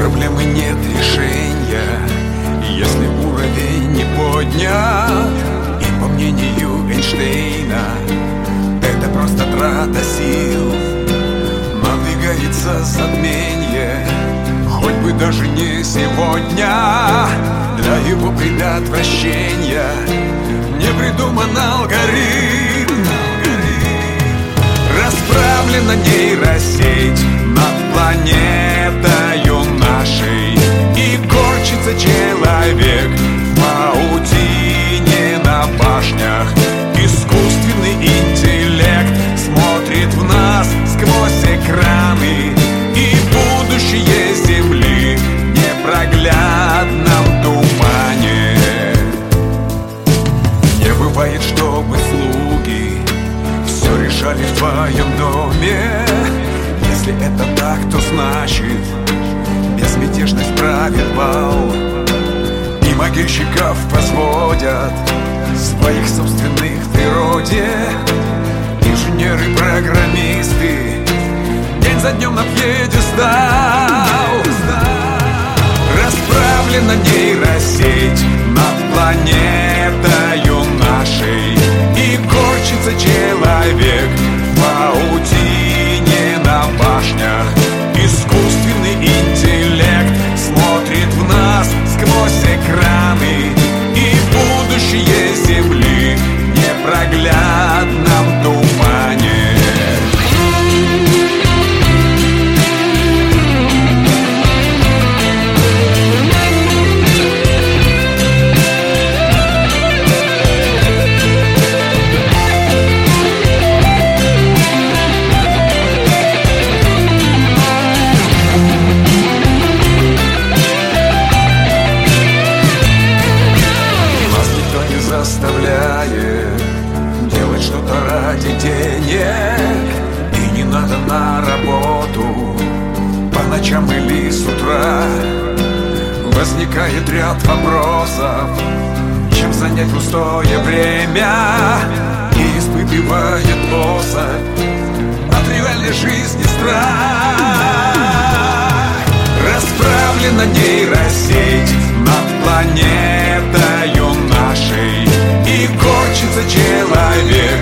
проблемы нет решения, если уровень не поднят. И по мнению Эйнштейна, это просто трата сил. Надвигается затмение, хоть бы даже не сегодня. Для его предотвращения не придуман алгоритм. Расправлена нейросеть над планетою нашей, и корчится человек в паутине на башнях. Искусственный интеллект смотрит в нас сквозь экраны, и будущее Земли в непроглядном тумане. Не бывает, чтобы слуги все решали в твоем доме. Если это так, то значит безмятежность правит бал. И могильщиков возводят своих собственных в природе. Инженеры-программисты день за днем на пьедестал. Расправлена нейросеть над планетою нашей, и корчится человек в паутине на башнях. Искусственный интеллект смотрит в нас сквозь экраны, и будущее Земли в непроглядном тумане. Заставляет делать что-то ради денег, и не надо на работу по ночам или с утра. Возникает ряд вопросов, чем занять пустое время, и испытывает особь от реальной жизни страх. Расправлена нейросеть над планетою нашей, и корчится человек